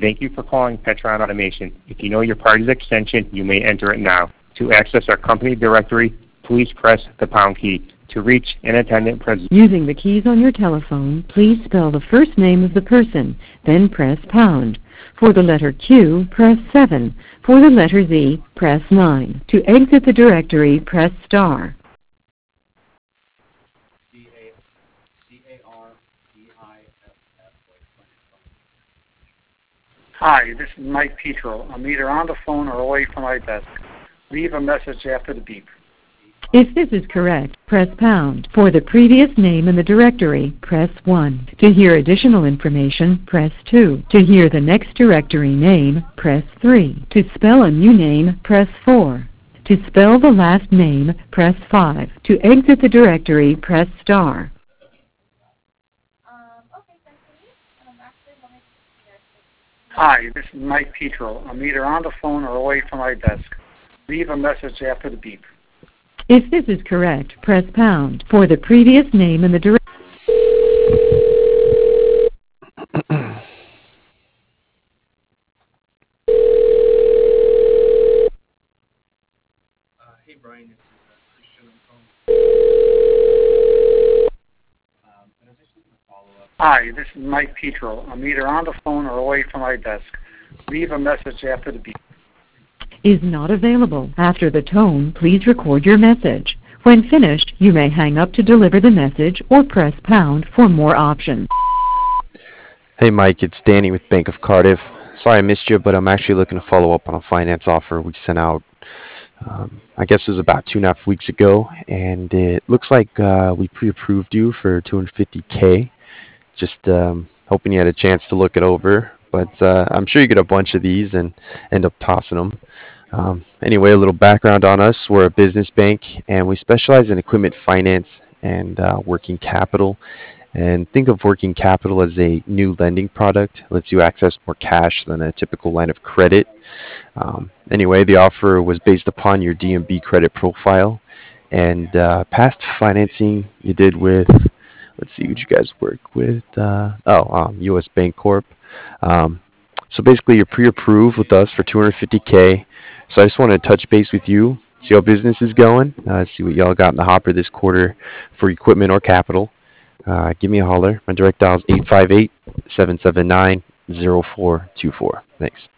Thank you for calling Petron Automation. If you know your party's extension, you may enter it now. To access our company directory, please press the pound key. To reach an attendant present. Using the keys on your telephone, please spell the first name of the person, then press pound. For the letter Q, press 7. For the letter Z, press 9. To exit the directory, press star. Hi, this is Mike Petro. I'm either on the phone or away from my desk. Leave a message after the beep. If this is correct, press pound. For the previous name in the directory, press 1. To hear additional information, press 2. To hear the next directory name, press 3. To spell a new name, press 4. To spell the last name, press 5. To exit the directory, press star. Hi, this is Mike Petro. I'm either on the phone or away from my desk. Leave a message after the beep. If this is correct, press pound. For the previous name in the directory. Hey Brian, this is Christian. I'm calling. And I was just looking to follow up. Hi, this is Mike Petro. I'm either on the phone or away from my desk. Leave a message after the beep. Is not available. After the tone, please record your message. When finished, you may hang up to deliver the message or press pound for more options. Hey Mike, it's Danny with Bank of Cardiff. Sorry I missed you, but I'm actually looking to follow up on a finance offer we sent out, I guess it was about 2.5 weeks ago, and it looks like we pre-approved you for $250K. Just hoping you had a chance to look it over, but I'm sure you get a bunch of these and end up tossing them. Anyway, a little background on us. We're a business bank, and we specialize in equipment finance and working capital. And think of working capital as a new lending product. It lets you access more cash than a typical line of credit. Anyway, the offer was based upon your DMB credit profile and past financing you did with, let's see what you guys work with, U.S. Bank Corp. So basically you're pre-approved with us for $250K. So I just want to touch base with you, see how business is going, see what y'all got in the hopper this quarter for equipment or capital. Give me a holler. My direct dial is 858-779-0424. Thanks.